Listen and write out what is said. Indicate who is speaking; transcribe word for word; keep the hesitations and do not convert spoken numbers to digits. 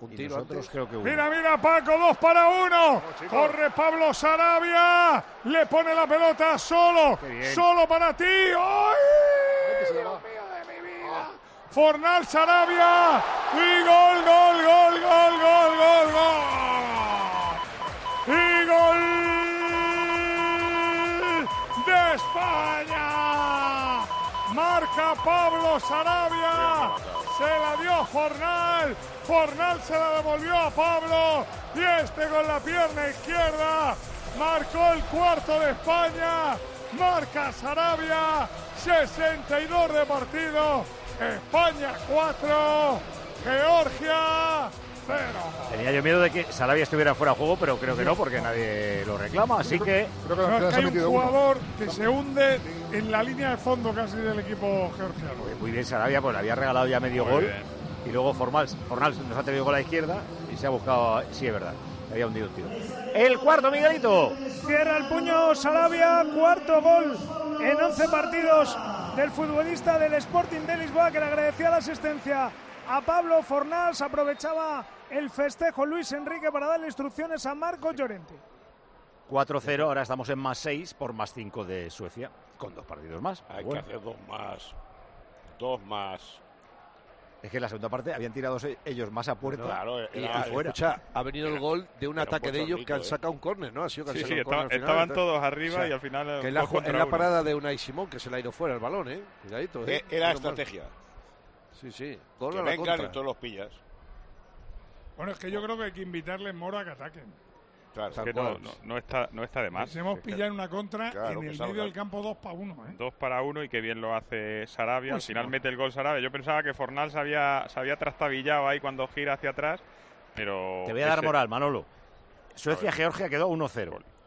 Speaker 1: Un tiro antes.
Speaker 2: Creo que uno.
Speaker 3: Mira, mira, Paco, dos para uno. Corre Pablo Sarabia. Le pone la pelota solo. Solo para ti. ¡Ay! Dios mío de mi vida. Fornal Sarabia. Y gol, gol, gol, gol, gol, gol, gol. Y gol de España. Marca Pablo Sarabia. Se la dio Fornal. Fornal se la devolvió a Pablo. Y este con la pierna izquierda marcó el cuarto de España. Marca Sarabia. sesenta y dos de partido. España cuatro. Georgia cero.
Speaker 2: Tenía yo miedo de que Sarabia estuviera fuera de juego, pero creo que no, porque nadie lo reclama. Así que.
Speaker 3: Creo que, no, es que hay un jugador que se hunde en la línea de fondo casi del equipo georgiano.
Speaker 2: Muy bien Sarabia, pues le había regalado ya medio Muy gol. Bien. Y luego Fornal, Fornal nos ha tenido con la izquierda y se ha buscado. Sí, es verdad. Había hundido un tiro. El cuarto, Miguelito.
Speaker 4: Cierra el puño Sarabia, cuarto gol en once partidos del futbolista del Sporting de Lisboa, que le agradecía la asistencia a Pablo Fornal. Se aprovechaba el festejo Luis Enrique para darle instrucciones a Marco Llorente.
Speaker 2: cuatro cero, ahora estamos en más seis por más cinco de Suecia, con dos partidos más.
Speaker 5: Hay
Speaker 2: bueno.
Speaker 5: que hacer dos más. Dos más.
Speaker 2: Es que en la segunda parte habían tirado ellos más a puerta,
Speaker 5: claro,
Speaker 2: y,
Speaker 5: era,
Speaker 2: y fuera.
Speaker 1: Escucha, ha venido el gol de un ataque de ellos rico, que han sacado
Speaker 5: eh.
Speaker 1: un córner, ¿no? Ha sido que
Speaker 6: sí,
Speaker 1: han
Speaker 6: sí,
Speaker 1: estaba,
Speaker 6: final,
Speaker 1: estaban
Speaker 6: entonces, todos arriba, o sea, y al final...
Speaker 1: Que en la, en la parada de Unai Simón, que se le ha ido fuera el balón, ¿eh? Cuidadito, ¿eh?
Speaker 5: Era no estrategia.
Speaker 1: Mal. Sí, sí. Gol
Speaker 5: que
Speaker 1: a la
Speaker 5: vengan
Speaker 1: contra.
Speaker 5: y todos los pillas.
Speaker 3: Bueno, es que yo creo que hay que invitarles, Moro, a que ataquen.
Speaker 5: Claro,
Speaker 6: es que no, no, no, está, no está de más.
Speaker 3: Nos hemos pillado en una contra
Speaker 5: claro,
Speaker 3: en el medio del campo dos para uno. ¿eh?
Speaker 6: Dos para uno y qué bien lo hace Sarabia.
Speaker 3: Pues
Speaker 6: Al final
Speaker 3: no.
Speaker 6: mete el gol Sarabia. Yo pensaba que Fornal se había, se había trastabillado ahí cuando gira hacia atrás, pero...
Speaker 2: Te voy a dar
Speaker 6: ese...
Speaker 2: moral, Manolo. Suecia-Georgia quedó uno cero.